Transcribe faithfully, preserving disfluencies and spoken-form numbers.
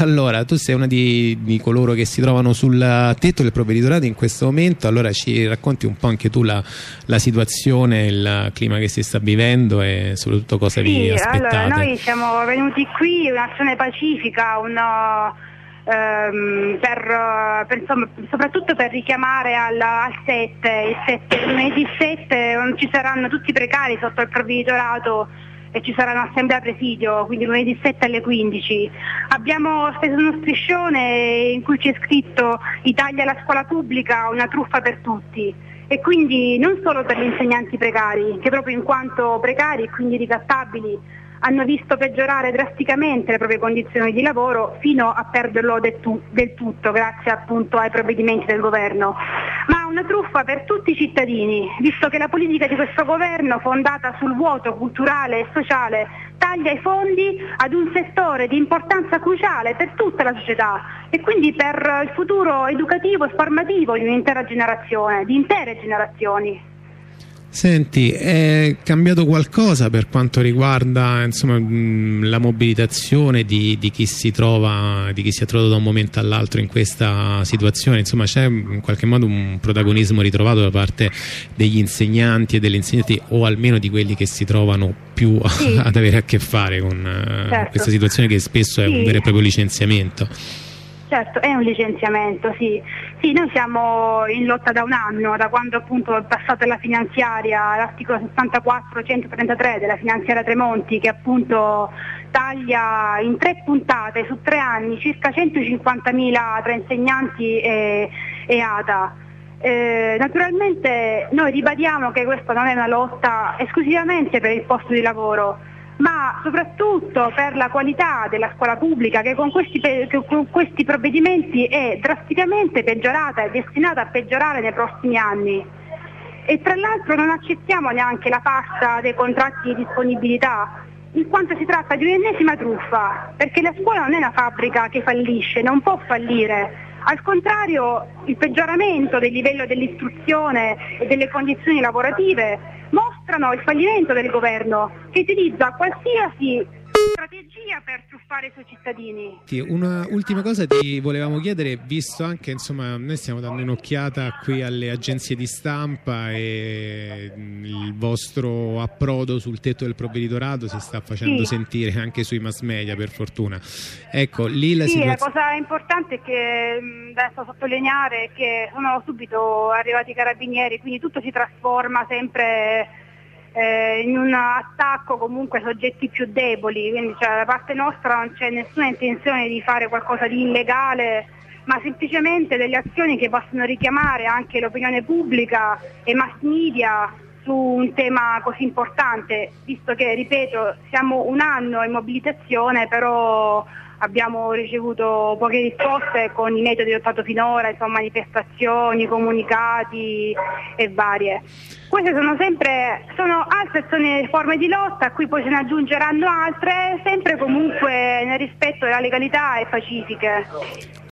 allora tu sei una di, di coloro che si trovano sul tetto del provveditorato in questo momento, allora ci racconti un po' anche tu la, la situazione, il clima che si sta vivendo e soprattutto cosa sì, vi aspettate. Allora, noi siamo venuti qui, un'azione pacifica, una, ehm, per, per, insomma, soprattutto per richiamare al, al sette, il sette, lunedì sette ci saranno tutti i precari sotto il provveditorato e ci sarà un'assemblea presidio, quindi lunedì sette alle quindici. Abbiamo steso uno striscione in cui c'è scritto "Italia alla scuola pubblica, una truffa per tutti", e quindi non solo per gli insegnanti precari, che proprio in quanto precari e quindi ricattabili hanno visto peggiorare drasticamente le proprie condizioni di lavoro fino a perderlo del, tu- del tutto grazie appunto ai provvedimenti del governo, ma una truffa per tutti i cittadini, visto che la politica di questo governo, fondata sul vuoto culturale e sociale, taglia i fondi ad un settore di importanza cruciale per tutta la società e quindi per il futuro educativo e formativo di un'intera generazione, di intere generazioni. Senti, è cambiato qualcosa per quanto riguarda insomma, mh, la mobilitazione di, di chi si trova, di chi si è trovato da un momento all'altro in questa situazione? Insomma, c'è in qualche modo un protagonismo ritrovato da parte degli insegnanti e delle insegnanti, o almeno di quelli che si trovano più a, sì. ad avere a che fare con certo. questa situazione che spesso è sì. un vero e proprio licenziamento. Certo, è un licenziamento, sì. Sì, noi siamo in lotta da un anno, da quando appunto è passata la finanziaria, l'articolo sessantaquattro centotrentatré della finanziaria Tremonti, che appunto taglia in tre puntate su tre anni circa centocinquantamila tra insegnanti e, e A T A. Eh, naturalmente noi ribadiamo che questa non è una lotta esclusivamente per il posto di lavoro, ma soprattutto per la qualità della scuola pubblica, che con questi, che con questi provvedimenti è drasticamente peggiorata e destinata a peggiorare nei prossimi anni. E tra l'altro non accettiamo neanche la farsa dei contratti di disponibilità, in quanto si tratta di un'ennesima truffa, perché la scuola non è una fabbrica che fallisce, non può fallire. Al contrario, il peggioramento del livello dell'istruzione e delle condizioni lavorative mostrano il fallimento del governo, che utilizza qualsiasi strategia per truffare i suoi cittadini. Una ultima cosa ti volevamo chiedere, visto anche, insomma, noi stiamo dando un'occhiata qui alle agenzie di stampa e il vostro approdo sul tetto del provveditorato si sta facendo sì. sentire anche sui mass media, per fortuna. Ecco, lì la sì, situazione... la cosa importante è che adesso sottolineare che sono subito arrivati i carabinieri, quindi tutto si trasforma sempre Eh, in un attacco comunque ai soggetti più deboli, quindi cioè, da parte nostra non c'è nessuna intenzione di fare qualcosa di illegale, ma semplicemente delle azioni che possono richiamare anche l'opinione pubblica e mass media su un tema così importante, visto che, ripeto, siamo un anno in mobilitazione, però abbiamo ricevuto poche risposte con i metodi adottati finora, insomma, manifestazioni, comunicati e varie. Queste sono sempre sono altre sono forme di lotta, a cui poi se ne aggiungeranno altre, sempre comunque nel rispetto della legalità e pacifiche.